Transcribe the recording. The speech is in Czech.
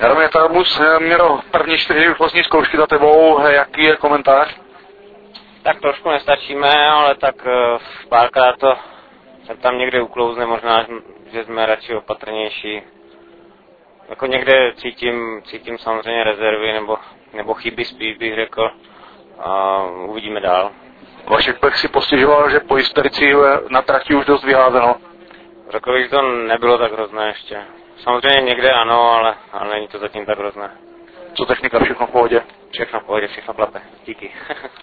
Jaromír Tarbus měl první 4 rychlostní zkoušky za tebou, jaký je komentář? Tak trošku nestačíme, ale tak párkrát to se tam někde uklouzne, možná, že jsme radši opatrnější. Jako někde cítím samozřejmě rezervy nebo chyby spíš bych řekl a uvidíme dál. Vašek Pech si postěžoval, že po hysterici na trati už dost vyházeno. Řekl bych, že to nebylo tak hrozné ještě. Samozřejmě někde ano, ale není to zatím tak hrozné. Co technika, všechno v pohodě? Všechno v pohodě, všechno klape. Díky.